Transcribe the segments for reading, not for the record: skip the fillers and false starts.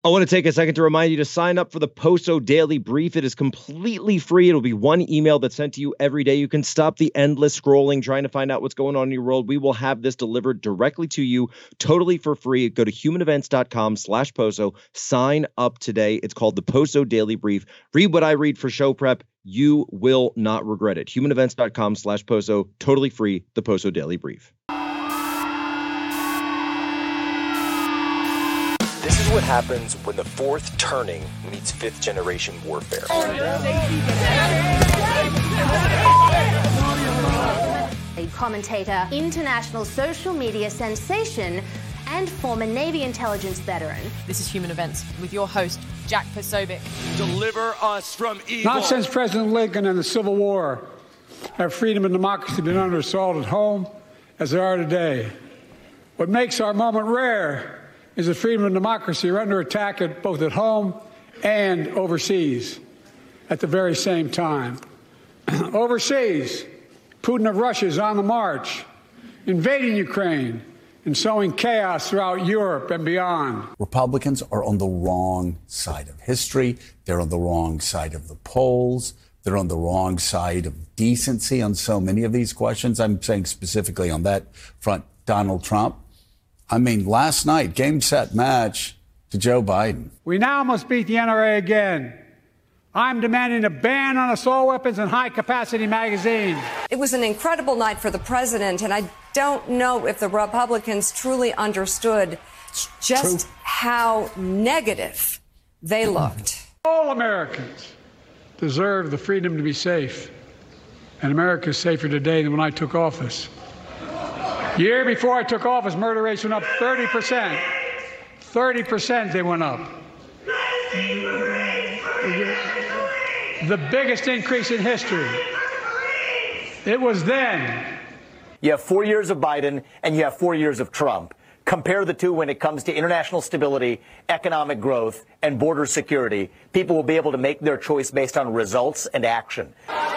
I want to take a second to remind you to sign up for the Poso Daily Brief. It is completely free. It'll be one email that's sent to you every day. You can stop the endless scrolling, trying to find out what's going on in your world. We will have this delivered directly to you, totally for free. Go to humanevents.com/Poso. Sign up today. It's called the Poso Daily Brief. Read what I read for show prep. You will not regret it. humanevents.com/Poso. Totally free. The Poso Daily Brief. This is what happens when the fourth turning meets fifth generation warfare. A commentator, international social media sensation, and former Navy intelligence veteran. This is Human Events with your host, Jack Posobiec. Deliver us from evil. Not since President Lincoln and the Civil War have freedom and democracy been under assault at home as they are today. What makes our moment rare is that freedom and democracy are under attack both at home and overseas at the very same time. Overseas, Putin of Russia is on the march, invading Ukraine and sowing chaos throughout Europe and beyond. Republicans are on the wrong side of history. They're on the wrong side of the polls. They're on the wrong side of decency on so many of these questions. I'm saying specifically on that front, Donald Trump. I mean, last night, game, set, match to Joe Biden. We now must beat the NRA again. I'm demanding a ban on assault weapons and high-capacity magazines. It was an incredible night for the president, and I don't know if the Republicans truly understood just how negative they looked. All Americans deserve the freedom to be safe, and America is safer today than when I took office. Year before I took office, murder rates went up 30%. 30% they went up. The biggest increase in history. It was then. You have 4 years of Biden and you have 4 years of Trump. Compare the two when it comes to international stability, economic growth, and border security. People will be able to make their choice based on results and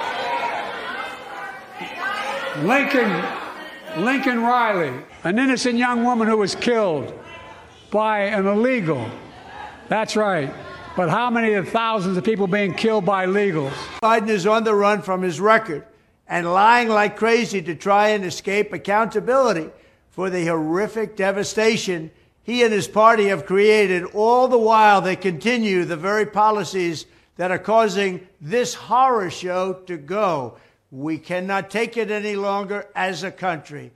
action. Lincoln Riley, an innocent young woman who was killed by an illegal. That's right. But how many of thousands of people being killed by illegals? Biden is on the run from his record and lying like crazy to try and escape accountability for the horrific devastation he and his party have created. All the while, they continue the very policies that are causing this horror show to go. We cannot take it any longer as a country.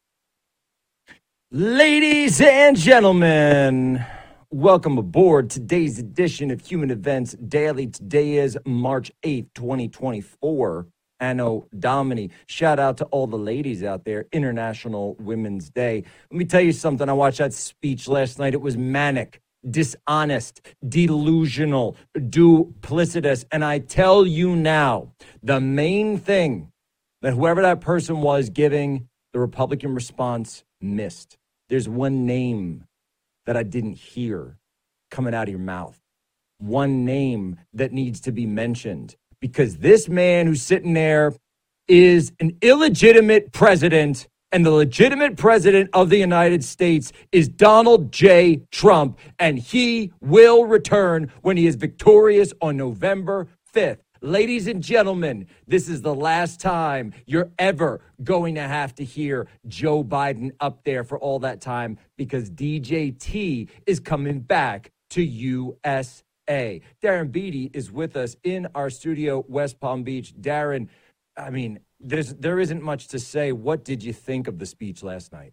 Ladies and gentlemen, welcome aboard today's edition of Human Events Daily. Today is March 8th, 2024, Anno Domini. Shout out to all the ladies out there, International Women's Day. Let me tell you something. I watched that speech last night. It was manic, dishonest, delusional, duplicitous. And I tell you now, the main thing that whoever that person was giving the Republican response missed. There's one name that I didn't hear coming out of your mouth. One name that needs to be mentioned, because this man who's sitting there is an illegitimate president. And the legitimate president of the United States is Donald J. Trump, and he will return when he is victorious on November 5th. Ladies and gentlemen, this is the last time you're ever going to have to hear Joe Biden up there for all that time, because DJT is coming back to USA. Darren Beatty is with us in our studio, West Palm Beach. Darren, I mean, there isn't much to say. What did you think of the speech last night?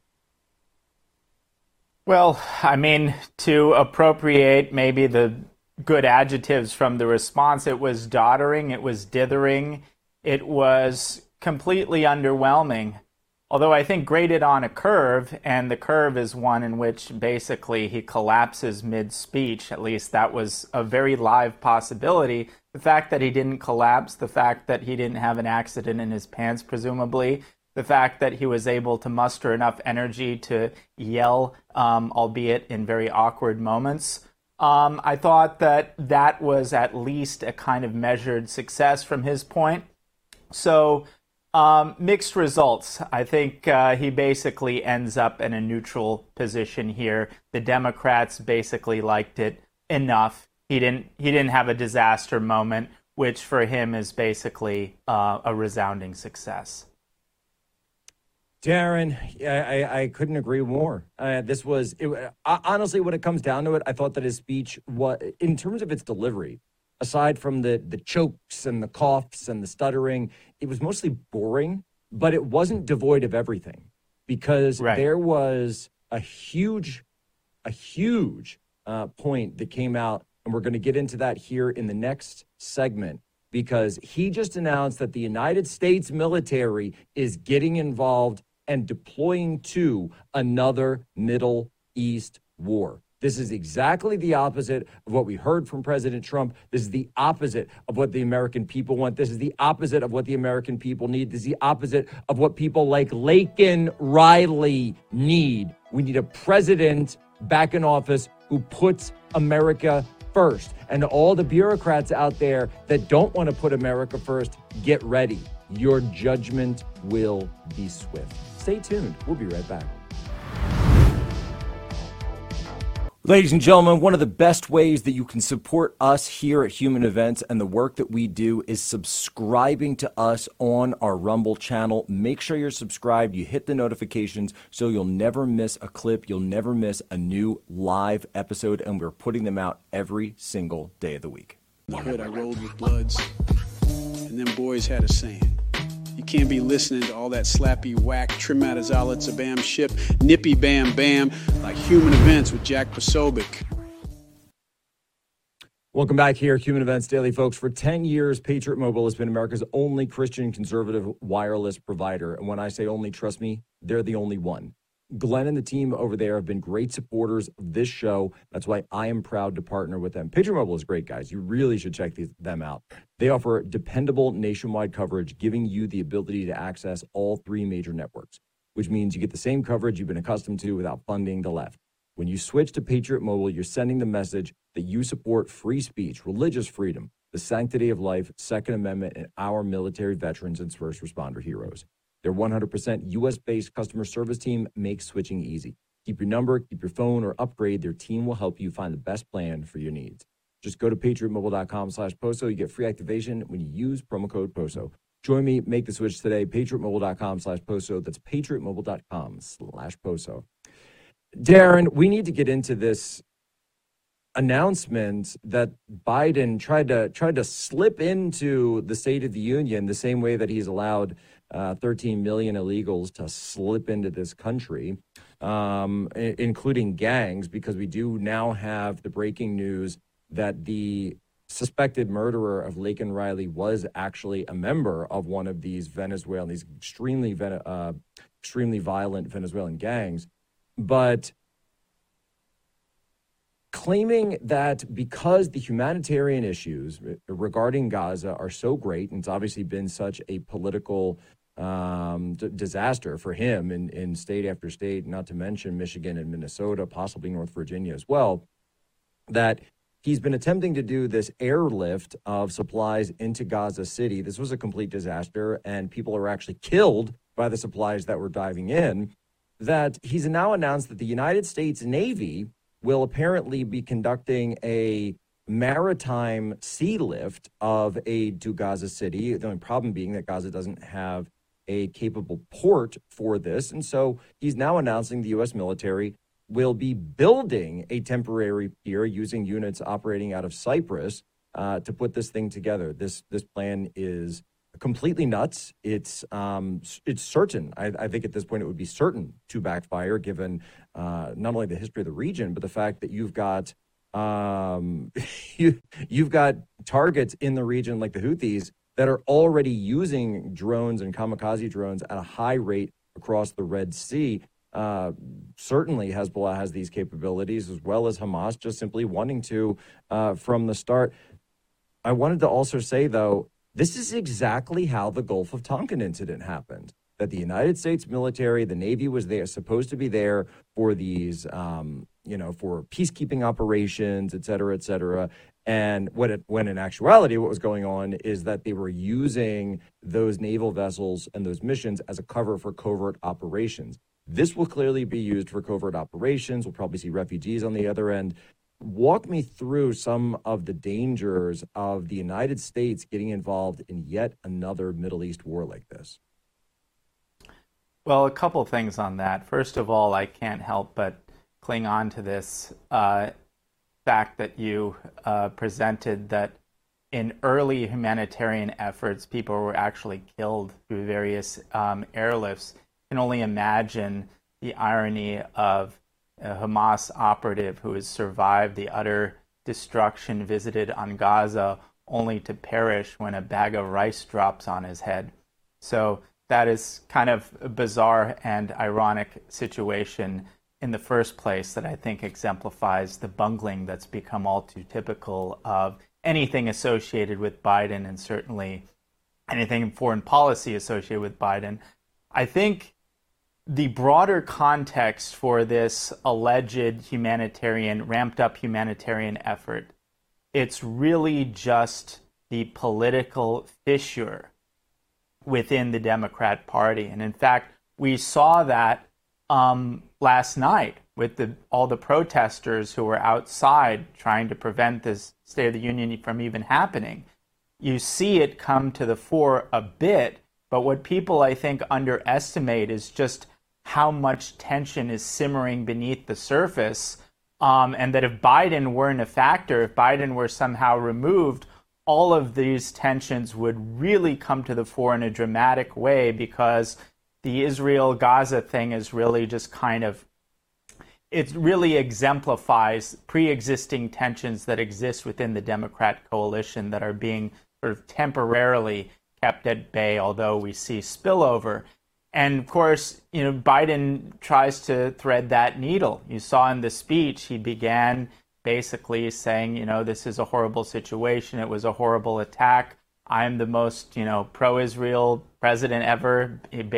Well, I mean, to appropriate maybe the good adjectives from the response, it was doddering, it was dithering, it was completely underwhelming. Although I think graded on a curve, and the curve is one in which basically he collapses mid-speech. At least that was a very live possibility. The fact that he didn't collapse, the fact that he didn't have an accident in his pants, presumably, the fact that he was able to muster enough energy to yell, albeit in very awkward moments. I thought that that was at least a kind of measured success from his point. So mixed results. I think he basically ends up in a neutral position here. The Democrats basically liked it. enough. He didn't have a disaster moment, which for him is basically a resounding success. Darren, I couldn't agree more. Honestly, when it comes down to it, I thought that his speech, in terms of its delivery, aside from the chokes and the coughs and the stuttering, it was mostly boring, but it wasn't devoid of everything, because there was a huge point that came out, and we're going to get into that here in the next segment, because he just announced that the United States military is getting involved and deploying to another Middle East war. This is exactly the opposite of what we heard from President Trump. This is the opposite of what the American people want. This is the opposite of what the American people need. This is the opposite of what people like Laken Riley need. We need a president back in office who puts America first. And all the bureaucrats out there that don't want to put America first, get ready. Your judgment will be swift. Stay tuned. We'll be right back. Ladies and gentlemen, one of the best ways that you can support us here at Human Events and the work that we do is subscribing to us on our Rumble channel. Make sure you're subscribed. You hit the notifications so you'll never miss a clip. You'll never miss a new live episode, and we're putting them out every single day of the week. In the hood, I rolled with Bloods, and them boys had a saying. You can't be listening to all that slappy whack, trim out his outlets, a bam ship, nippy bam bam, like Human Events with Jack Posobiec. Welcome back here, Human Events Daily, folks. For 10 years, Patriot Mobile has been America's only Christian conservative wireless provider. And when I say only, trust me, they're the only one. Glenn and the team over there have been great supporters of this show. That's why I am proud to partner with them. Patriot Mobile is great, guys. You really should check them out. They offer dependable nationwide coverage, giving you the ability to access all three major networks, which means you get the same coverage you've been accustomed to without funding the left. When you switch to Patriot Mobile, you're sending the message that you support free speech, religious freedom, the sanctity of life, Second Amendment, and our military veterans and first responder heroes. Their 100% U.S.-based customer service team makes switching easy. Keep your number, keep your phone, or upgrade. Their team will help you find the best plan for your needs. Just go to patriotmobile.com/POSO. You get free activation when you use promo code POSO. Join me, make the switch today, patriotmobile.com/POSO. That's patriotmobile.com/POSO. Darren, we need to get into this announcement that Biden tried to slip into the State of the Union the same way that he's allowed 13 million illegals to slip into this country, including gangs, because we do now have the breaking news that the suspected murderer of Laken Riley was actually a member of one of these extremely violent Venezuelan gangs. But claiming that because the humanitarian issues regarding Gaza are so great, and it's obviously been such a political disaster for him in state after state, not to mention Michigan and Minnesota, possibly North Virginia as well, that he's been attempting to do this airlift of supplies into Gaza City. This was a complete disaster, and people are actually killed by the supplies that were diving in. That he's now announced that the United States Navy will apparently be conducting a maritime sea lift of aid to Gaza City. The only problem being that Gaza doesn't have a capable port for this. And so he's now announcing the U.S. military will be building a temporary pier using units operating out of Cyprus to put this thing together. This plan is completely nuts. It's certain. I think at this point it would be certain to backfire, given not only the history of the region, but the fact that you've got you've got targets in the region like the Houthis that are already using drones and kamikaze drones at a high rate across the Red Sea. Certainly Hezbollah has these capabilities, as well as Hamas, just simply wanting to from the start. I wanted to also say, though, this is exactly how the Gulf of Tonkin incident happened, that the United States military, the Navy was there, supposed to be there for these, for peacekeeping operations, et cetera, and when in actuality, what was going on is that they were using those naval vessels and those missions as a cover for covert operations. This will clearly be used for covert operations. We'll probably see refugees on the other end. walk me through some of the dangers of the United States getting involved in yet another Middle East war like this. Well, a couple of things on that. First of all, I can't help but cling on to this fact that you presented, that in early humanitarian efforts, people were actually killed through various airlifts. You can only imagine the irony of a Hamas operative who has survived the utter destruction visited on Gaza only to perish when a bag of rice drops on his head. So that is kind of a bizarre and ironic situation in the first place that I think exemplifies the bungling that's become all too typical of anything associated with Biden, and certainly anything in foreign policy associated with Biden. I think the broader context for this alleged ramped up humanitarian effort, it's really just the political fissure within the Democrat Party. And in fact, we saw that last night with all the protesters who were outside trying to prevent this State of the Union from even happening. You see it come to the fore a bit, but what people, I think, underestimate is just how much tension is simmering beneath the surface, and that if Biden weren't a factor, if Biden were somehow removed, all of these tensions would really come to the fore in a dramatic way, because the Israel-Gaza thing is really just it really exemplifies pre-existing tensions that exist within the Democrat coalition that are being sort of temporarily kept at bay, although we see spillover. And of course, Biden tries to thread that needle. You saw in the speech, he began basically saying, this is a horrible situation. It was a horrible attack. I'm the most, pro-Israel president ever.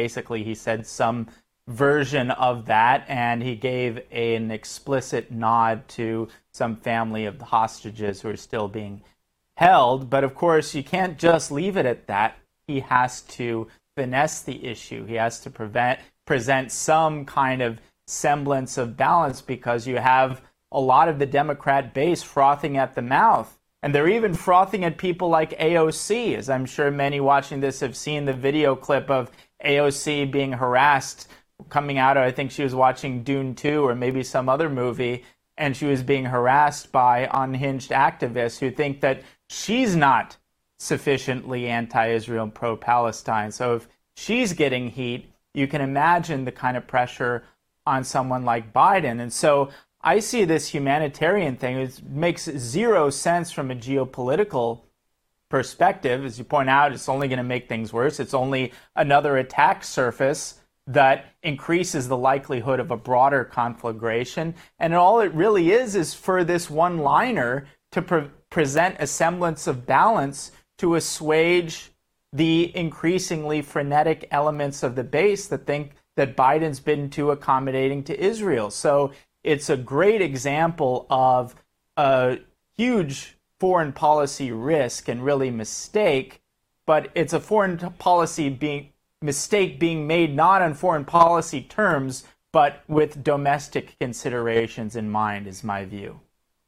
He said some version of that, and he gave an explicit nod to some family of the hostages who are still being held. But of course, you can't just leave it at that. He has to finesse the issue. He has to present some kind of semblance of balance, because you have a lot of the Democrat base frothing at the mouth. And they're even frothing at people like AOC, as I'm sure many watching this have seen the video clip of AOC being harassed coming out of, I think she was watching Dune 2 or maybe some other movie, and she was being harassed by unhinged activists who think that she's not sufficiently anti-Israel and pro-Palestine. So if she's getting heat, you can imagine the kind of pressure on someone like Biden. And so I see this humanitarian thing. It makes zero sense from a geopolitical perspective. As you point out, it's only going to make things worse. It's only another attack surface that increases the likelihood of a broader conflagration. And all it really is for this one-liner to present a semblance of balance to assuage the increasingly frenetic elements of the base that think that Biden's been too accommodating to Israel. So it's a great example of a huge foreign policy risk and really mistake, but it's a foreign policy mistake being made not on foreign policy terms, but with domestic considerations in mind, is my view.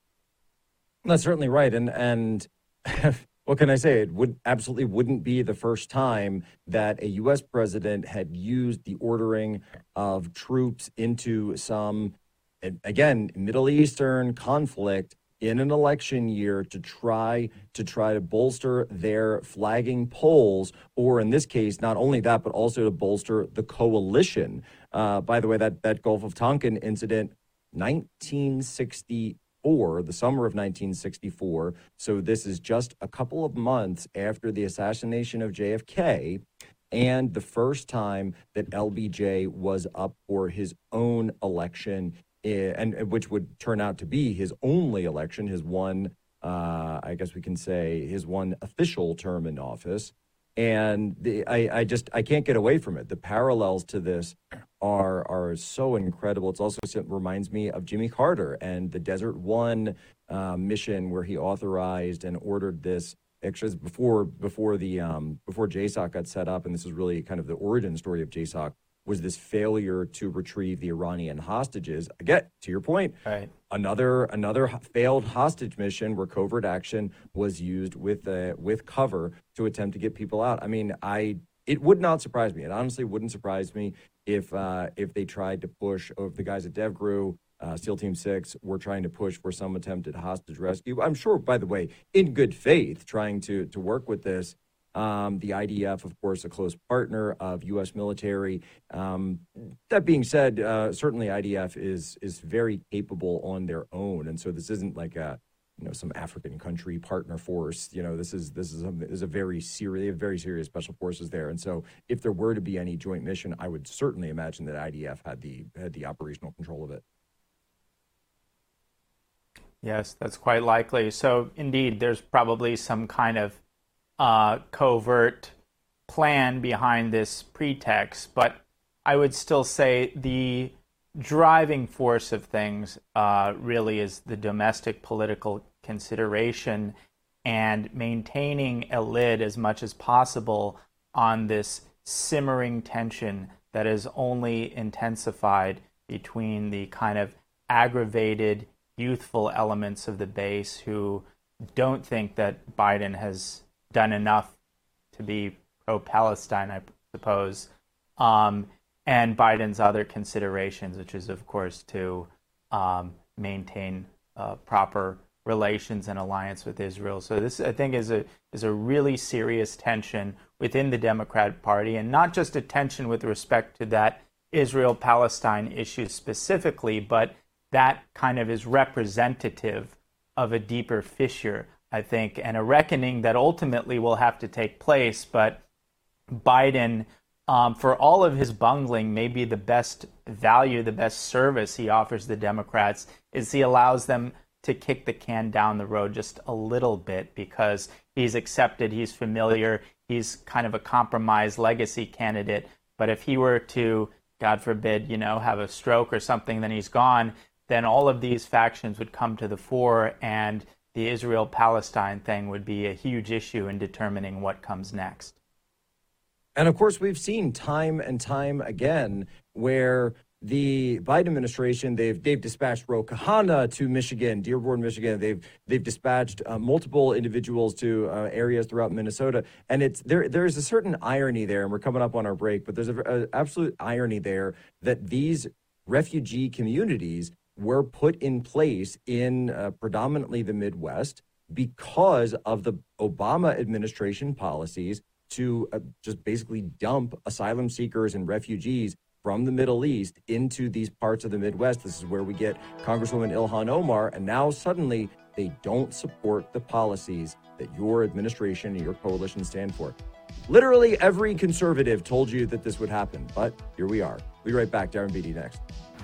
That's certainly right. And what can I say? It absolutely wouldn't be the first time that a U.S. president had used the ordering of troops into some, again, Middle Eastern conflict in an election year to try to bolster their flagging polls, or in this case, not only that, but also to bolster the coalition. By the way, that Gulf of Tonkin incident, 1964, the summer of 1964. So this is just a couple of months after the assassination of JFK, and the first time that LBJ was up for his own election, and which would turn out to be his only election, his one, I guess we can say, his one official term in office. And I can't get away from it. The parallels to this are so incredible. It's also, it reminds me of Jimmy Carter and the Desert One mission, where he authorized and ordered this. Actually, before JSOC got set up, and this is really kind of the origin story of JSOC, was this failure to retrieve the Iranian hostages. Again, to your point, right. Another failed hostage mission where covert action was used with cover to attempt to get people out. I mean, it would not surprise me. It honestly wouldn't surprise me if they tried to push, or if the guys at DevGru, SEAL Team 6 were trying to push for some attempted hostage rescue. I'm sure, by the way, in good faith, trying to work with this. The IDF, of course, a close partner of U.S. military. That being said, certainly IDF is very capable on their own, and so this isn't like some African country partner force. This is a very serious special forces there, and so if there were to be any joint mission, I would certainly imagine that IDF had the operational control of it. Yes, that's quite likely. So indeed, there's probably some kind of covert plan behind this pretext, but I would still say the driving force of things really is the domestic political consideration and maintaining a lid as much as possible on this simmering tension that is only intensified between the kind of aggravated, youthful elements of the base who don't think that Biden has done enough to be pro-Palestine, I suppose, and Biden's other considerations, which is, of course, to maintain proper relations and alliance with Israel. So this, I think, is a really serious tension within the Democratic Party, and not just a tension with respect to that Israel-Palestine issue specifically, but that kind of is representative of a deeper fissure, I think, and a reckoning that ultimately will have to take place. But Biden, for all of his bungling, maybe the best value, the best service he offers the Democrats is he allows them to kick the can down the road just a little bit because he's accepted, he's familiar, he's kind of a compromise legacy candidate. But if he were to, God forbid, have a stroke or something, then he's gone, then all of these factions would come to the fore, and the Israel-Palestine thing would be a huge issue in determining what comes next. And of course, we've seen time and time again where the Biden administration, they've dispatched Ro Khanna to Michigan, Dearborn, Michigan. They've dispatched multiple individuals to areas throughout Minnesota, and there's a certain irony there. And we're coming up on our break, but there's an absolute irony there that these refugee communities were put in place in predominantly the Midwest because of the Obama administration policies to just basically dump asylum seekers and refugees from the Middle East into these parts of the Midwest. This is where we get Congresswoman Ilhan Omar, and now suddenly they don't support the policies that your administration and your coalition stand for. Literally every conservative told you that this would happen, but here we are. We'll be right back. Darren Beattie next.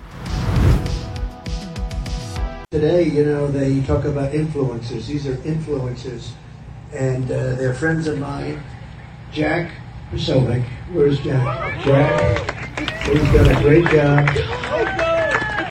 Today, they talk about influencers. These are influencers, and they're friends of mine. Jack Posobiec. Where's Jack? Jack, he's done a great job.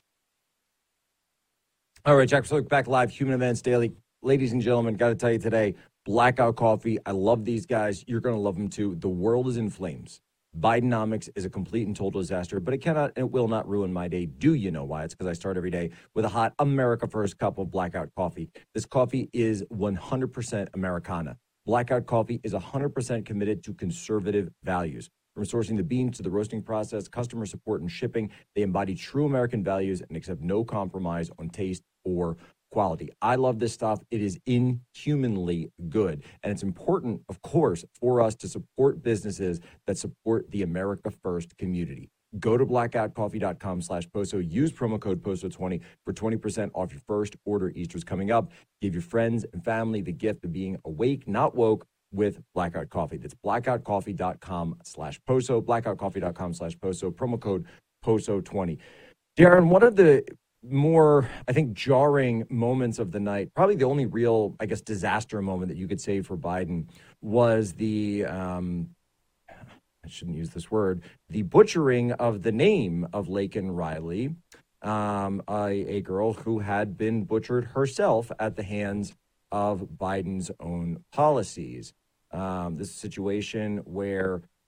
All right, Jack Posobiec back live, Human Events Daily. Ladies and gentlemen, got to tell you today, Blackout Coffee. I love these guys. You're going to love them too. The world is in flames. Bidenomics is a complete and total disaster, but it cannot and will not ruin my day. Do you know why? It's because I start every day with a hot America First cup of Blackout Coffee. This coffee is 100% Americana. Blackout Coffee is 100% committed to conservative values. From sourcing the beans to the roasting process, customer support, and shipping, they embody true American values and accept no compromise on taste or quality. I love this stuff. It is inhumanly good. And it's important, of course, for us to support businesses that support the America First community. Go to blackoutcoffee.com/Poso. Use promo code POSO20 for 20% off your first order. Easter's coming up. Give your friends and family the gift of being awake, not woke, with Blackout Coffee. That's blackoutcoffee.com/Poso. Blackoutcoffee.com/Poso. Promo code POSO20. Darren, one of the more, I think, jarring moments of the night, probably the only real, I guess, disaster moment that you could say for Biden was the, I shouldn't use this word, the butchering of the name of Laken Riley, a girl who had been butchered herself at the hands of Biden's own policies. This is a situation where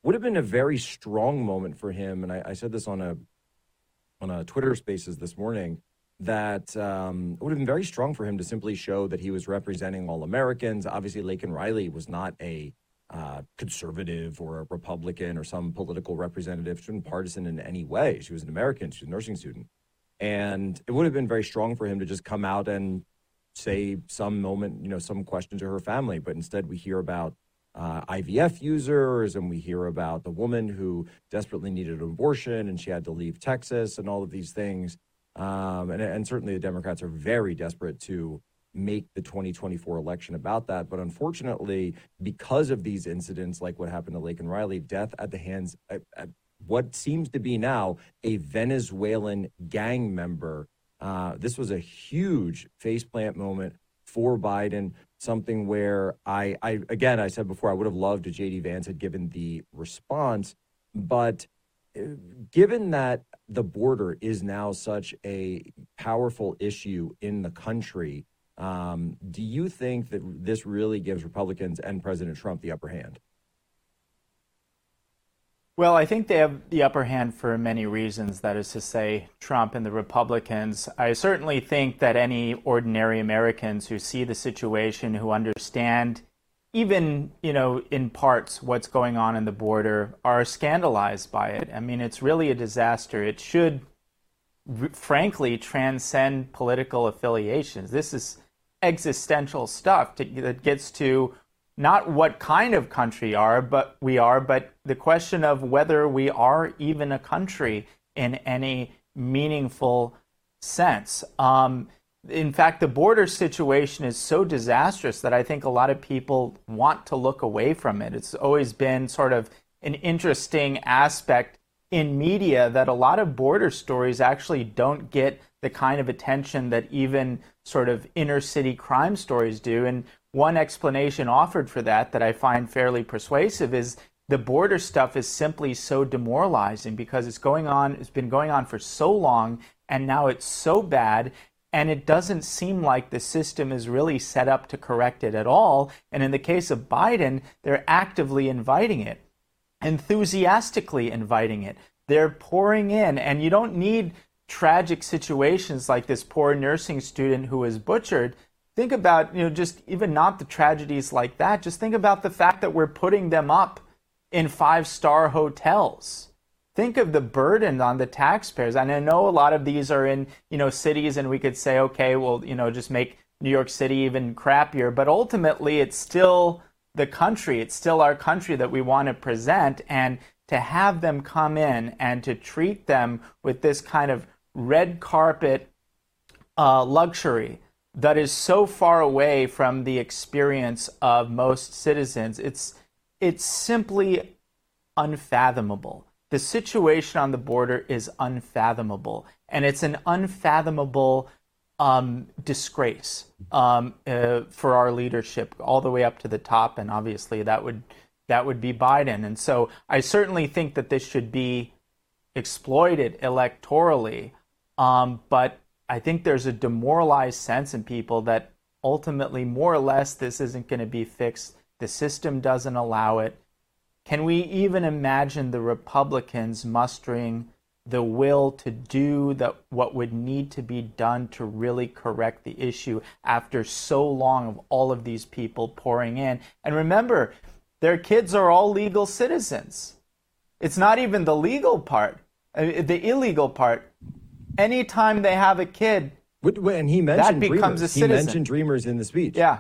would have been a very strong moment for him. And I said this on a Twitter Spaces this morning, that it would have been very strong for him to simply show that he was representing all Americans. Obviously, Laken Riley was not a conservative or a Republican or some political representative. She wasn't partisan in any way. She was an American. She was a nursing student. And it would have been very strong for him to just come out and say some question to her family. But instead, we hear about IVF users, and we hear about the woman who desperately needed an abortion and she had to leave Texas and all of these things. And certainly the Democrats are very desperate to make the 2024 election about that. But unfortunately, because of these incidents like what happened to Laken Riley, death at the hands of what seems to be now a Venezuelan gang member, this was a huge faceplant moment for Biden, something where I said before, I would have loved if J.D. Vance had given the response. But given that the border is now such a powerful issue in the country, do you think that this really gives Republicans and President Trump the upper hand? Well, I think they have the upper hand for many reasons. That is to say, Trump and the Republicans. I certainly think that any ordinary Americans who see the situation, who understand even, in parts what's going on in the border, are scandalized by it. I mean, it's really a disaster. It should, frankly, transcend political affiliations. This is existential stuff that gets to not what kind of country we are, but the question of whether we are even a country in any meaningful sense. In fact, the border situation is so disastrous that I think a lot of people want to look away from it. It's always been sort of an interesting aspect in media that a lot of border stories actually don't get the kind of attention that even sort of inner city crime stories do. And one explanation offered for that I find fairly persuasive is the border stuff is simply so demoralizing because it's been going on for so long, and now it's so bad, and it doesn't seem like the system is really set up to correct it at all. And in the case of Biden, they're actively inviting it, enthusiastically inviting it. They're pouring in, and you don't need tragic situations like this poor nursing student who was butchered. Think about, just even not the tragedies like that. Just think about the fact that we're putting them up in 5-star hotels. Think of the burden on the taxpayers. And I know a lot of these are in, cities, and we could say, okay, well, just make New York City even crappier. But ultimately, it's still the country. It's still our country that we want to present. And to have them come in and to treat them with this kind of red carpet luxury that is so far away from the experience of most citizens, it's simply unfathomable. The situation on the border is unfathomable, and it's an unfathomable disgrace for our leadership all the way up to the top, and obviously that would be Biden. And so I certainly think that this should be exploited electorally, but I think there's a demoralized sense in people that ultimately, more or less, this isn't going to be fixed. The system doesn't allow it. Can we even imagine the Republicans mustering the will to do what would need to be done to really correct the issue after so long of all of these people pouring in? And remember, their kids are all legal citizens. It's not even the legal part, the illegal part. Anytime they have a kid, and he mentioned that becomes Dreamers. a citizen. He mentioned Dreamers in the speech. Yeah.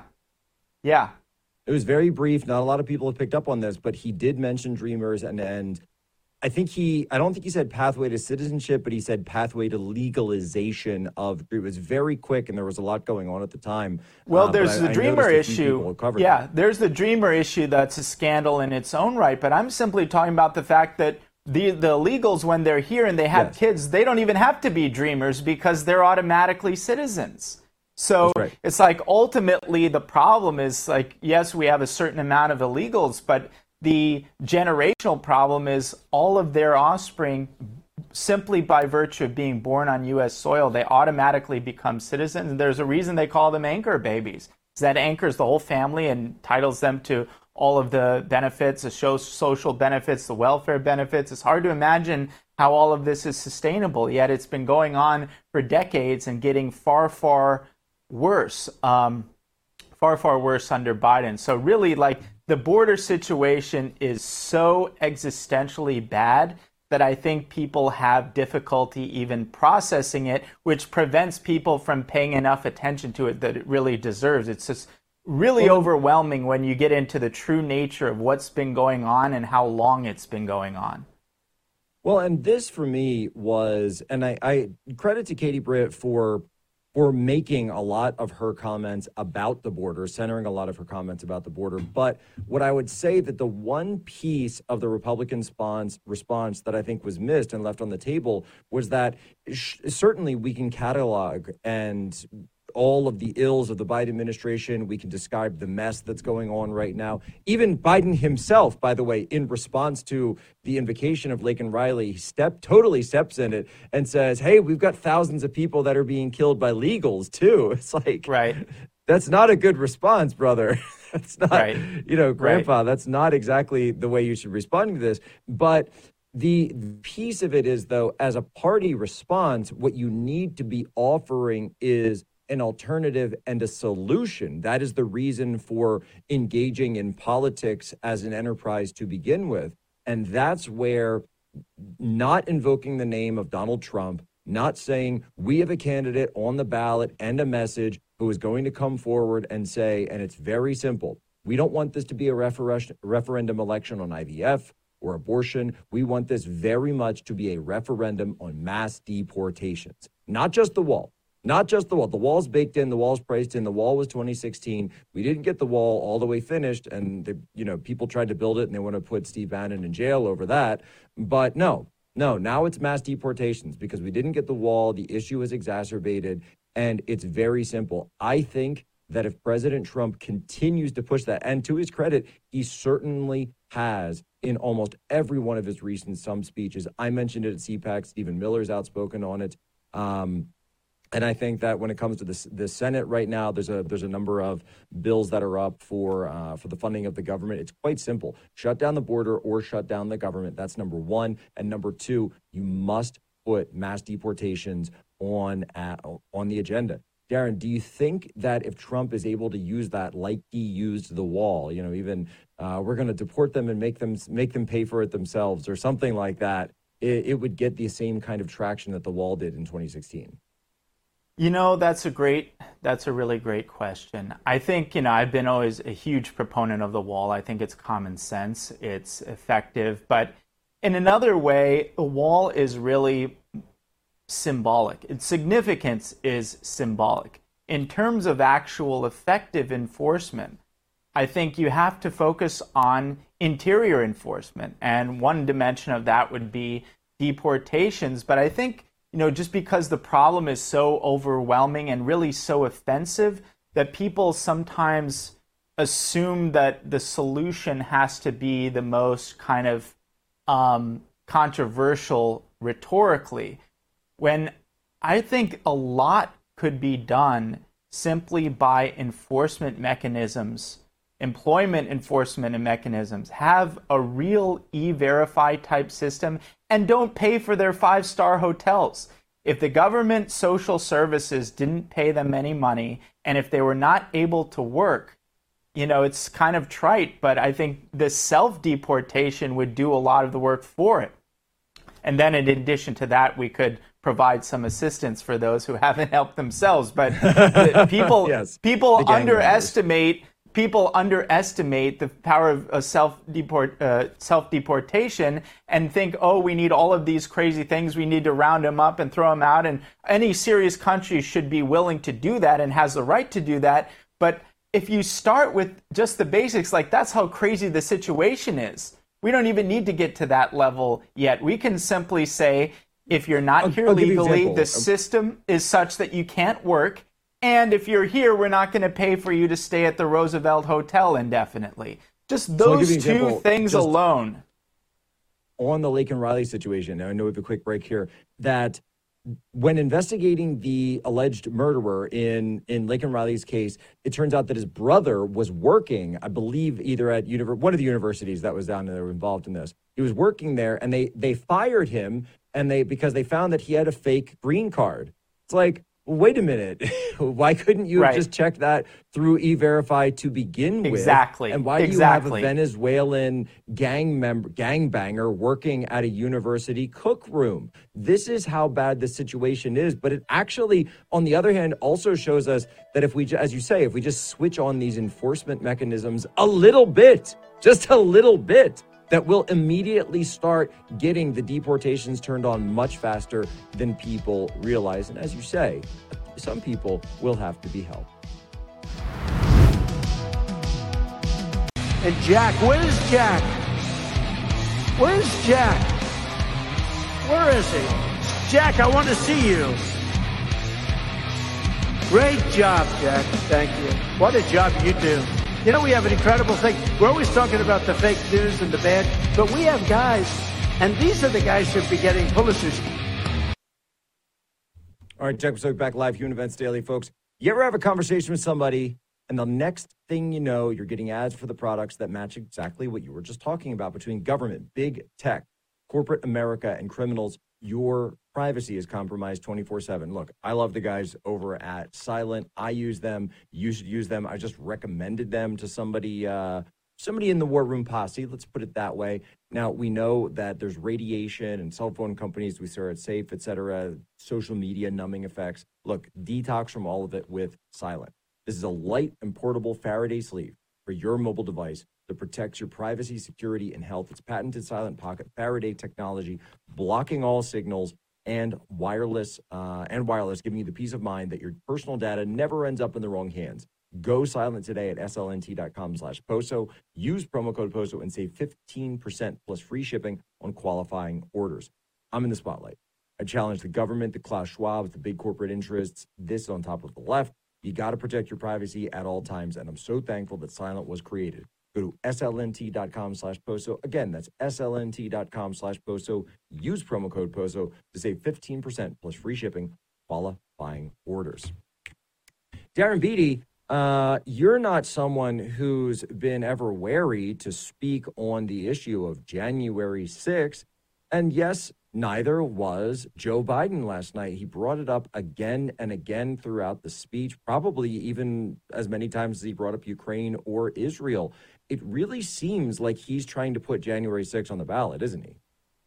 It was very brief. Not a lot of people have picked up on this, but he did mention Dreamers, and I don't think he said pathway to citizenship, but he said pathway to legalization of. It was very quick, and there was a lot going on at the time. Well, there's the Dreamer issue. Yeah, there's the Dreamer issue that's a scandal in its own right, but I'm simply talking about the fact that the illegals, when they're here and they have kids, they don't even have to be Dreamers because they're automatically citizens. So It's like ultimately the problem is like, yes, we have a certain amount of illegals, but the generational problem is all of their offspring, simply by virtue of being born on U.S. soil, they automatically become citizens. And there's a reason they call them anchor babies. That anchors the whole family and entitles them to all of the benefits, the social benefits, the welfare benefits. It's hard to imagine how all of this is sustainable, yet it's been going on for decades and getting far, far worse, far, far worse under Biden. So really, like, the border situation is so existentially bad that I think people have difficulty even processing it, which prevents people from paying enough attention to it that it really deserves. It's just really overwhelming when you get into the true nature of what's been going on and how long it's been going on. Well, and this for me was, and I credit to Katie Britt for making a lot of her comments about the border, centering a lot of her comments about the border. But what I would say that the one piece of the Republican response that I think was missed and left on the table was that certainly we can catalog and all of the ills of the Biden administration. We can describe the mess that's going on right now. Even Biden himself, by the way, in response to the invocation of Laken Riley, totally steps in it and says, hey, we've got thousands of people that are being killed by legals too. It's like, right. That's not a good response, brother. That's not, right. Grandpa, that's not exactly the way you should respond to this. But the piece of it is, though, as a party response, what you need to be offering is an alternative and a solution. That is the reason for engaging in politics as an enterprise to begin with. And that's where not invoking the name of Donald Trump, not saying we have a candidate on the ballot and a message who is going to come forward and say, and it's very simple, we don't want this to be a referendum election on IVF or abortion. We want this very much to be a referendum on mass deportations, not just the wall. Not just the wall. The wall's baked in. The wall's priced in. The wall was 2016. We didn't get the wall all the way finished, and people tried to build it, and they want to put Steve Bannon in jail over that. But no. Now it's mass deportations because we didn't get the wall. The issue is exacerbated, and it's very simple. I think that if President Trump continues to push that, and to his credit, he certainly has in almost every one of his recent speeches. I mentioned it at CPAC. Stephen Miller's outspoken on it. And I think that when it comes to the Senate right now, there's a number of bills that are up for the funding of the government. It's quite simple. Shut down the border or shut down the government. That's number one. And number two, you must put mass deportations on the agenda. Darren, do you think that if Trump is able to use that like he used the wall, even we're going to deport them and make them pay for it themselves or something like that, it would get the same kind of traction that the wall did in 2016? That's a really great question. I think, I've been always a huge proponent of the wall. I think it's common sense. It's effective. But in another way, the wall is really symbolic. Its significance is symbolic. In terms of actual effective enforcement, I think you have to focus on interior enforcement. And one dimension of that would be deportations. But I think just because the problem is so overwhelming and really so offensive that people sometimes assume that the solution has to be the most kind of controversial rhetorically, when I think a lot could be done simply by enforcement mechanisms, employment enforcement mechanisms. Have a real E-Verify type system and don't pay for their 5-star hotels. If the government social services didn't pay them any money, and if they were not able to work, it's kind of trite, but I think the self-deportation would do a lot of the work for it. And then in addition to that, we could provide some assistance for those who haven't helped themselves. But people underestimate the power of self-deportation and think, we need all of these crazy things. We need to round them up and throw them out. And any serious country should be willing to do that and has the right to do that. But if you start with just the basics, like that's how crazy the situation is. We don't even need to get to that level yet. We can simply say, if you're not here legally, the system is such that you can't work. And if you're here, we're not going to pay for you to stay at the Roosevelt Hotel indefinitely. Just those two things alone. On the Laken Riley situation, now I know we have a quick break here, that when investigating the alleged murderer in Laken Riley's case, it turns out that his brother was working, I believe, either at one of the universities that was down there that were involved in this. He was working there, and they fired him, because they found that he had a fake green card. It's like, wait a minute. Why couldn't you have just checked that through E-Verify to begin with? Exactly. And why do you have a Venezuelan gangbanger working at a university cookroom? This is how bad the situation is. But it actually, on the other hand, also shows us that if we, as you say, if we just switch on these enforcement mechanisms a little bit, just a little bit, that will immediately start getting the deportations turned on much faster than people realize. And as you say, some people will have to be helped. And Jack, where's Jack? Where's Jack? Where is he? Jack, I want to see you. Great job, Jack. Thank you. What a job you do. You know, we have an incredible thing. We're always talking about the fake news and the bad, but we have guys, and these are the guys who should be getting Pulitzers. All right, Jack Posobiec back live, Human Events Daily, folks. You ever have a conversation with somebody, and the next thing you know, you're getting ads for the products that match exactly what you were just talking about between government, big tech, corporate America, and criminals? Your privacy is compromised 24/7. Look, I love the guys over at Silent. I use them. You should use them. I just recommended them to somebody in the War Room posse. Let's put it that way. Now, we know that there's radiation and cell phone companies, we saw it Safe, et cetera, social media numbing effects. Look, detox from all of it with Silent. This is a light and portable Faraday sleeve for your mobile device that protects your privacy, security, and health. It's patented Silent Pocket Faraday technology, blocking all signals and wireless, giving you the peace of mind that your personal data never ends up in the wrong hands. Go silent today at slnt.com/POSO. Use promo code POSO and save 15% plus free shipping on qualifying orders. I'm in the spotlight. I challenge the government, the Klaus Schwab, the big corporate interests. This is on top of the left. You got to protect your privacy at all times, and I'm so thankful that Silent was created. Go to slnt.com/POSO. Again, that's slnt.com/POSO. Use promo code POSO to save 15% plus free shipping, qualifying orders. Darren Beattie, you're not someone who's been ever wary to speak on the issue of January 6th. And yes, neither was Joe Biden last night. He brought it up again and again throughout the speech, probably even as many times as he brought up Ukraine or Israel. It really seems like he's trying to put January 6th on the ballot, isn't he?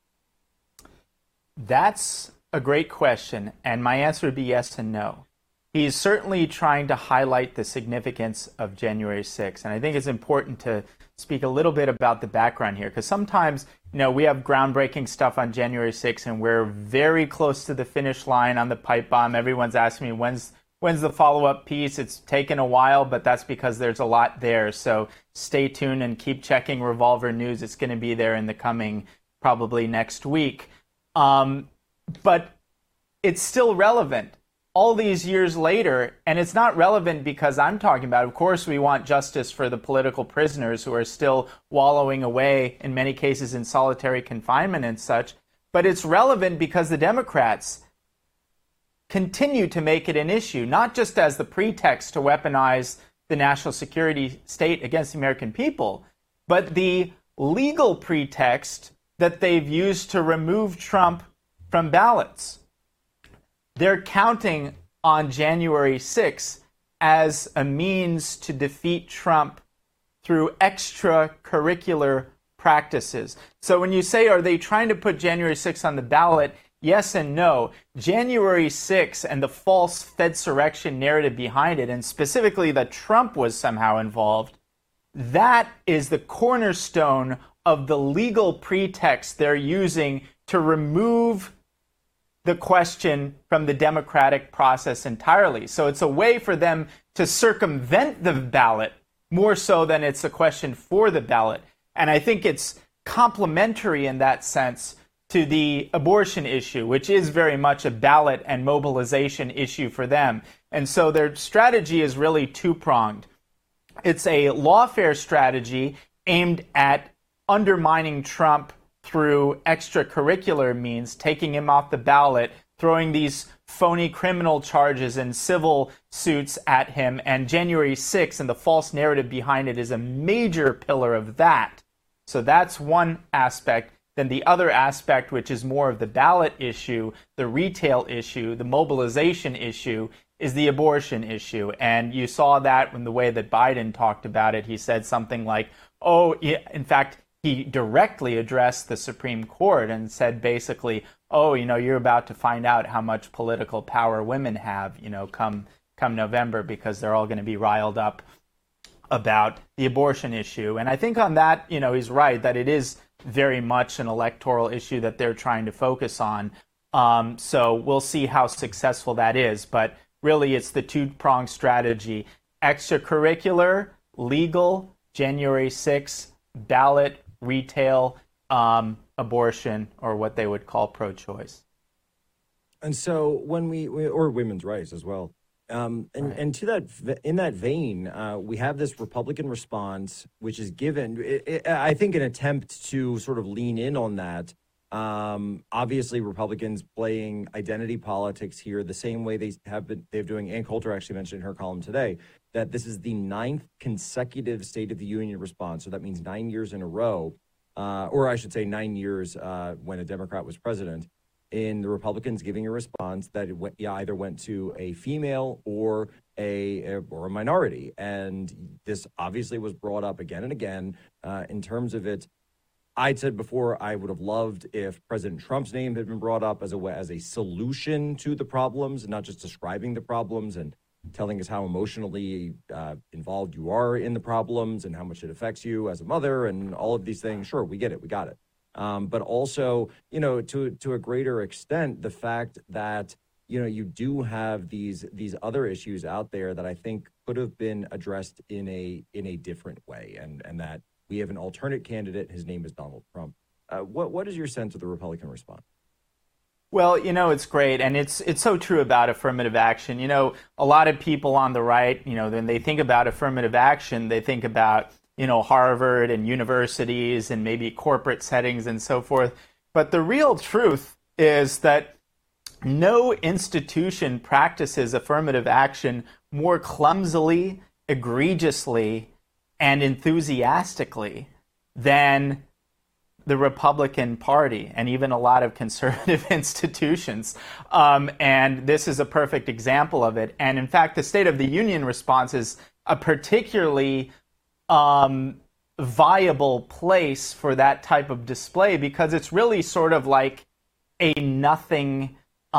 That's a great question, and my answer would be yes and no. He's certainly trying to highlight the significance of January 6th, and I think it's important to speak a little bit about the background here, because sometimes, we have groundbreaking stuff on January 6th, and we're very close to the finish line on the pipe bomb. Everyone's asking me, when's the follow-up piece? It's taken a while, but that's because there's a lot there. So stay tuned and keep checking Revolver News. It's going to be there in the coming, probably next week. But it's still relevant all these years later, and it's not relevant because I'm talking about, of course, we want justice for the political prisoners who are still wallowing away, in many cases in solitary confinement and such, but it's relevant because the Democrats continue to make it an issue, not just as the pretext to weaponize the national security state against the American people, but the legal pretext that they've used to remove Trump from ballots. They're counting on January 6th as a means to defeat Trump through extracurricular practices. So when you say, are they trying to put January 6th on the ballot? Yes and no. January 6th and the false Fedsurrection narrative behind it, and specifically that Trump was somehow involved, that is the cornerstone of the legal pretext they're using to remove the question from the democratic process entirely. So it's a way for them to circumvent the ballot more so than it's a question for the ballot. And I think it's complementary in that sense to the abortion issue, which is very much a ballot and mobilization issue for them. And so their strategy is really two-pronged. It's a lawfare strategy aimed at undermining Trump through extracurricular means, taking him off the ballot throwing these phony criminal charges and civil suits at him. And January 6th and the false narrative behind it is a major pillar of that. So that's one aspect. Then the other aspect, which is more of the ballot issue, the retail issue, the mobilization issue, is the abortion issue. And you saw that in the way that Biden talked about it. He said something like, in fact, he directly addressed the Supreme Court and said basically, you're about to find out how much political power women have, come November, because they're all going to be riled up about the abortion issue. And I think on that, he's right, that it is very much an electoral issue that they're trying to focus on. So we'll see how successful that is. But really, it's the two-pronged strategy: extracurricular, legal, January 6th, ballot, retail, abortion, or what they would call pro-choice. And so when we or women's rights as well. And to that, in that vein, we have this Republican response, which is given, I think, an attempt to sort of lean in on that. Obviously, Republicans playing identity politics here the same way they're doing. Ann Coulter actually mentioned in her column today that this is the 9th consecutive State of the Union response. So that means 9 years in a row, or I should say 9 years when a Democrat was president, in the Republicans giving a response that either went to a female or a minority. And this obviously was brought up again and again in terms of it. I'd said before I would have loved if President Trump's name had been brought up as a solution to the problems, not just describing the problems and telling us how emotionally involved you are in the problems and how much it affects you as a mother and all of these things. Sure, we get it. We got it. But also, to a greater extent, the fact that, you do have these other issues out there that I think could have been addressed in a different way, and that we have an alternate candidate. His name is Donald Trump. What is your sense of the Republican response? Well, it's great. And it's so true about affirmative action. A lot of people on the right, when they think about affirmative action, they think about Harvard and universities and maybe corporate settings and so forth. But the real truth is that no institution practices affirmative action more clumsily, egregiously, and enthusiastically than the Republican Party and even a lot of conservative institutions. And this is a perfect example of it. And in fact, the State of the Union response is a particularly viable place for that type of display, because it's really sort of like a nothing,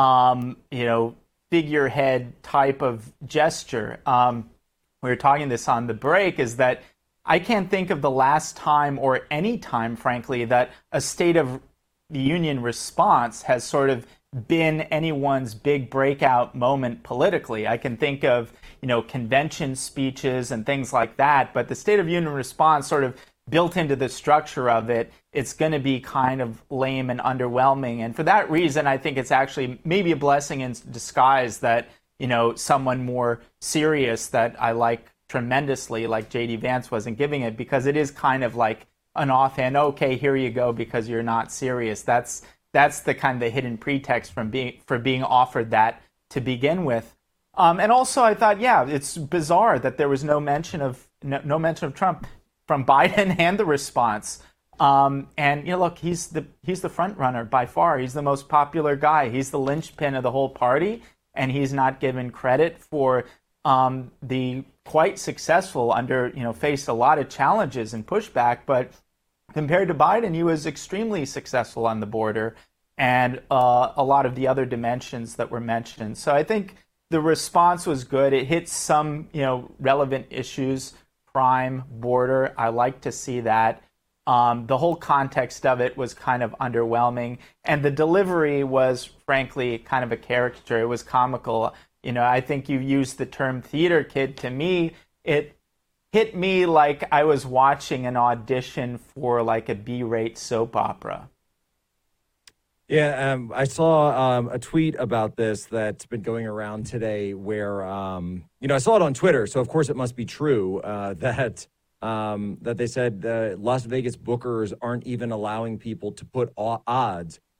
figurehead type of gesture. We were talking this on the break, is that I can't think of the last time or any time, frankly, that a State of the Union response has sort of been anyone's big breakout moment politically. I can think of, convention speeches and things like that, but the State of Union response sort of built into the structure of it, it's going to be kind of lame and underwhelming. And for that reason, I think it's actually maybe a blessing in disguise that, someone more serious that I like tremendously, like J.D. Vance, wasn't giving it, because it is kind of like an offhand, okay, here you go, because you're not serious. That's the kind of the hidden pretext for being offered that to begin with. And also, I thought, it's bizarre that there was no mention of Trump from Biden and the response. And look, he's the front runner by far. He's the most popular guy. He's the linchpin of the whole party, and he's not given credit for the quite successful faced a lot of challenges and pushback, but compared to Biden, he was extremely successful on the border and a lot of the other dimensions that were mentioned. So I think the response was good. It hit some, relevant issues, crime, border. I like to see that. The whole context of it was kind of underwhelming. And the delivery was, frankly, kind of a caricature. It was comical. I think you used the term theater kid. To me, it hit me like I was watching an audition for like a B-rate soap opera. Yeah, I saw a tweet about this that's been going around today where, I saw it on Twitter, so of course it must be true, that they said Las Vegas bookers aren't even allowing people to put odds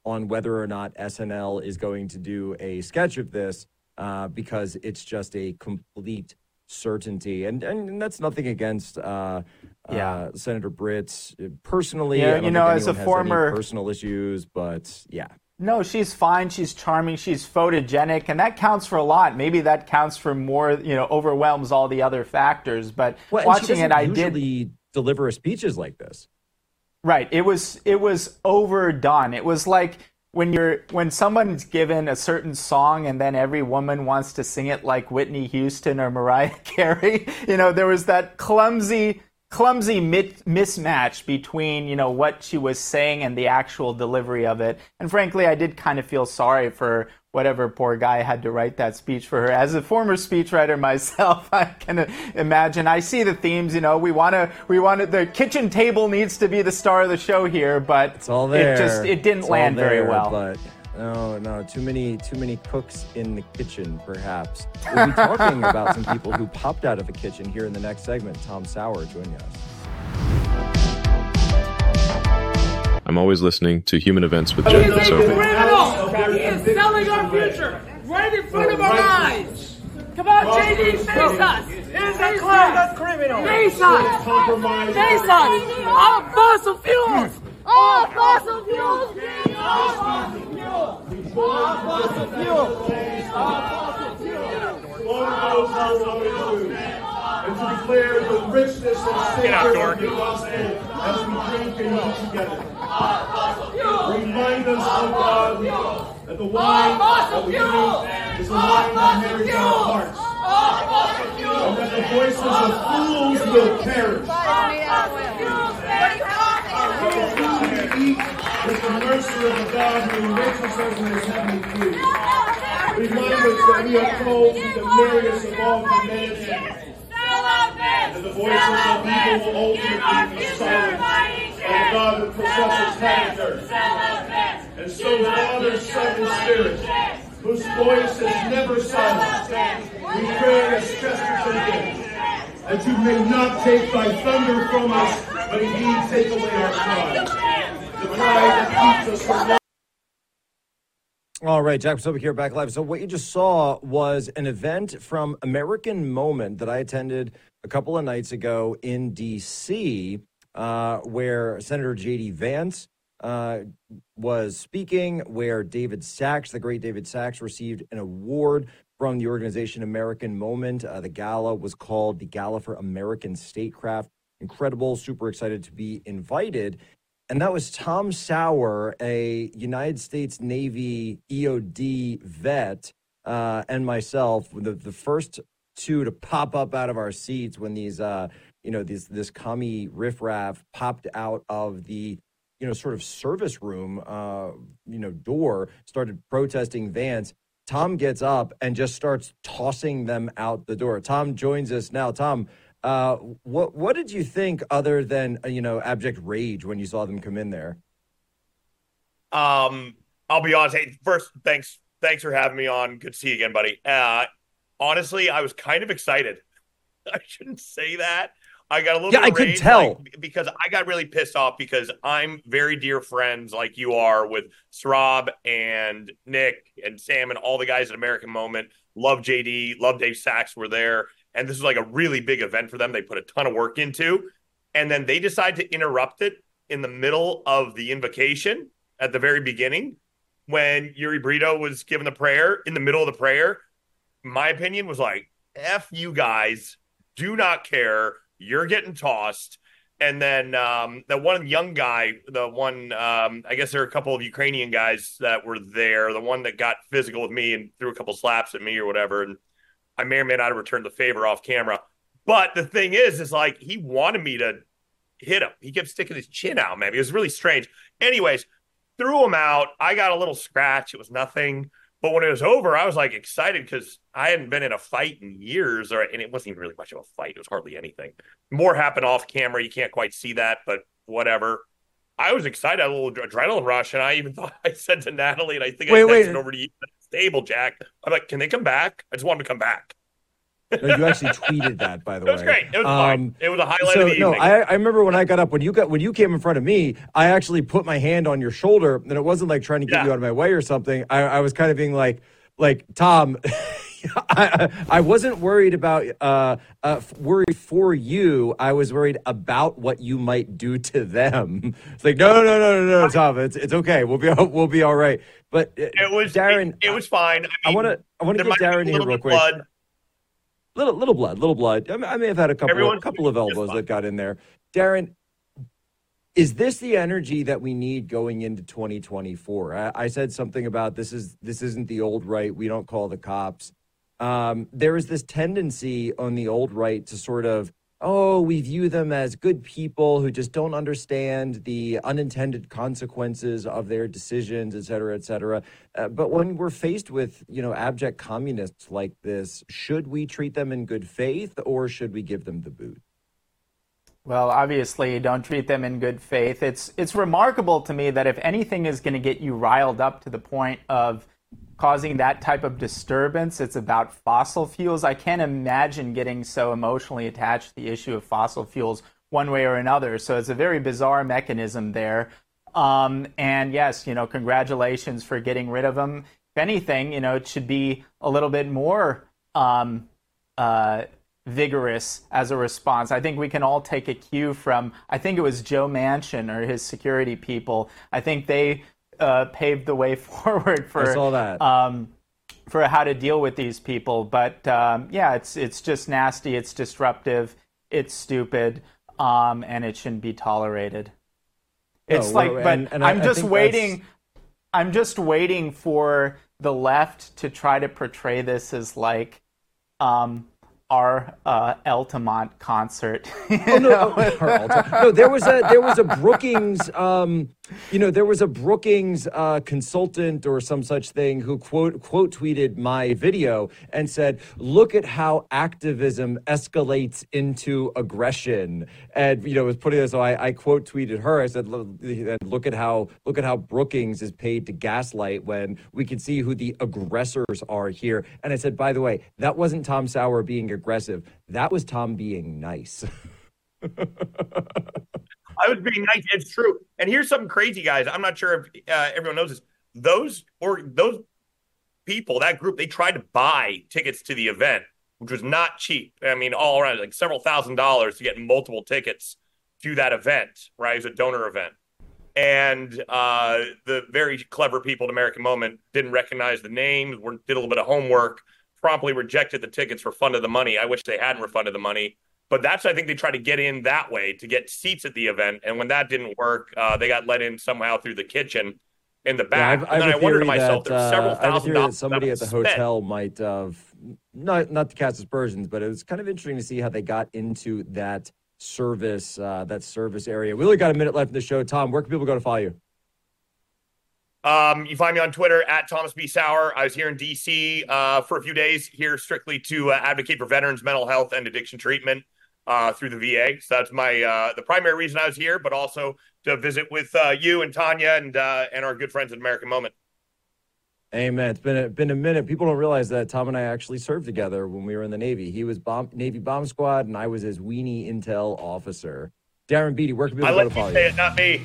on whether or not SNL is going to do a sketch of this because it's just a complete certainty. And that's nothing against Senator Britz personally. Yeah, I don't think as a anyone has former any personal issues, but yeah. No, she's fine. She's charming. She's photogenic, and that counts for a lot. Maybe that counts for more, overwhelms all the other factors. But watching it, I did deliver speeches like this. Right. It was overdone. It was like when someone's given a certain song and then every woman wants to sing it like Whitney Houston or Mariah Carey. There was that clumsy mismatch between, what she was saying and the actual delivery of it. And frankly, I did kind of feel sorry for whatever poor guy had to write that speech for her. As a former speechwriter myself, I can imagine. I see the themes, we want the kitchen table needs to be the star of the show here, but it's all there. It didn't land very well. But no, too many cooks in the kitchen, perhaps. We'll be talking about some people who popped out of the kitchen here in the next segment. Tom Sauer joining us. I'm always listening to Human Events with Jack Posobiec. He is selling our future right in front of our eyes. Come on, JD, face us. He's a criminal. Face us. Face us. All fossil fuels. All fossil fuels. All fossil fuels. All fossil fuels. All fossil fuels. And to declare the richness and sacredness of the gospel as we drink and eat together. Remind us, oh God, that the wine that we drink is the wine that marries our hearts. And that the voices of fools will perish. What we eat is the mercy of the God who enriches us in his heavenly food. Remind us that we are called to the merriest of all humanity. And the voices of evil will ultimately be silenced by the God who possesses heaven and earth. And so, Father, Son, and Spirit, whose voice is never silenced, we pray as Chesterton did, that you may not take thy thunder from us, but indeed take away our pride. The pride that keeps us from. All right, Jack Posobiec here, back live. So what you just saw was an event from American Moment that I attended a couple of nights ago in D.C., where Senator J.D. Vance was speaking, where David Sachs, the great David Sachs, received an award from the organization American Moment. The gala was called the Gala for American Statecraft. Incredible, super excited to be invited. And that was Tom Sauer, a United States Navy EOD vet, and myself, the first two to pop up out of our seats when these, this commie riffraff popped out of the, sort of service room, door, started protesting Vance. Tom gets up and just starts tossing them out the door. Tom joins us now. Tom, what did you think other than, abject rage when you saw them come in there? I'll be honest. Hey, first, thanks for having me on. Good to see you again, buddy. Honestly, I was kind of excited. I shouldn't say that. I got a little bit of I could rage, tell. because I got really pissed off because I'm very dear friends like you are with Saurabh and Nick and Sam and all the guys at American Moment. Love JD, love Dave Sachs were there. And this is like a really big event for them. They put a ton of work into. And then they decide to interrupt it in the middle of the invocation at the very beginning when Yuri Brito was giving the prayer. In the middle of the prayer, my opinion was like, F you guys, do not care. You're getting tossed. And then the one young guy, I guess there are a couple of Ukrainian guys that were there. The one that got physical with me and threw a couple slaps at me or whatever. And I may or may not have returned the favor off camera. But the thing is like he wanted me to hit him. He kept sticking his chin out, man. It was really strange. Anyways, threw him out. I got a little scratch. It was nothing. But when it was over, I was like excited because I hadn't been in a fight in years, and it wasn't even really much of a fight. It was hardly anything. More happened off camera. You can't quite see that, but whatever. I was excited. I had a little adrenaline rush, and I even thought I said to Natalie, and I think I texted over to you, stable, Jack. I'm like, can they come back? I just want them to come back. No, you actually tweeted that, by the way. It was great. It was fine. It was a highlight of the evening. No, I remember when I got up, when you came in front of me, I actually put my hand on your shoulder, and it wasn't like trying to get you out of my way or something. I was kind of being like Tom, I wasn't worried about worried for you. I was worried about what you might do to them. It's like no, Tom. It's okay. We'll be all right. But it was Darren. It was fine. I want to get Darren here real quick. Little blood. I may have had a couple of elbows that got in there. Darren, is this the energy that we need going into 2024? I said something about this isn't the old right. We don't call the cops. There is this tendency on the old right to sort of, we view them as good people who just don't understand the unintended consequences of their decisions, et cetera, et cetera. But when we're faced with, abject communists like this, should we treat them in good faith or should we give them the boot? Well, obviously, don't treat them in good faith. It's remarkable to me that if anything is going to get you riled up to the point of causing that type of disturbance, it's about fossil fuels. I can't imagine getting so emotionally attached to the issue of fossil fuels one way or another. So it's a very bizarre mechanism there. And yes, congratulations for getting rid of them. If anything, it should be a little bit more vigorous as a response. I think we can all take a cue from, I think it was Joe Manchin or his security people. I think they paved the way forward for I saw that. For how to deal with these people. But it's just nasty. It's disruptive. It's stupid, and it shouldn't be tolerated. It's I'm just waiting. I'm just waiting for the left to try to portray this as like our Altamont concert. No, there was a Brookings, there was a Brookings consultant or some such thing who quote tweeted my video and said, "Look at how activism escalates into aggression." And was putting this. So I quote tweeted her. I said, "Look at how Brookings is paid to gaslight when we can see who the aggressors are here." And I said, by the way, that wasn't Tom Sauer being aggressive. That was Tom being nice. I was being nice. It's true. And here's something crazy, guys. I'm not sure if everyone knows this. Those people, that group, they tried to buy tickets to the event, which was not cheap. I mean, all around, like several $1,000s to get multiple tickets to that event, right? It was a donor event. And the very clever people at American Moment didn't recognize the names, did a little bit of homework, promptly rejected the tickets for Fund of the Money. I wish they hadn't refunded the money. But I think they tried to get in that way to get seats at the event. And when that didn't work, they got let in somehow through the kitchen in the back. And then I wondered to myself, there's several $1,000s. Somebody at the hotel might have, not to cast aspersions, but it was kind of interesting to see how they got into that service area. We only got a minute left in the show. Tom, where can people go to follow you? You find me on Twitter at Thomas B. Sauer. I was here in D.C. For a few days here strictly to advocate for veterans' mental health and addiction treatment through the VA. So that's my the primary reason I was here, but also to visit with you and Tanya and our good friends at American Moment. Amen. It's been a minute. People don't realize that Tom and I actually served together when we were in the Navy. He was Navy Bomb Squad, and I was his weenie intel officer. Darren Beattie, where can people go to follow you? I let you say it, not me.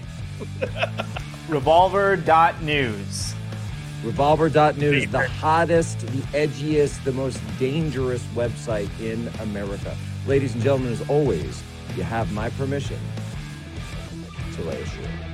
Revolver.news. Revolver.news, the hottest, the edgiest, the most dangerous website in America. Ladies and gentlemen, as always, you have my permission to lay ashore.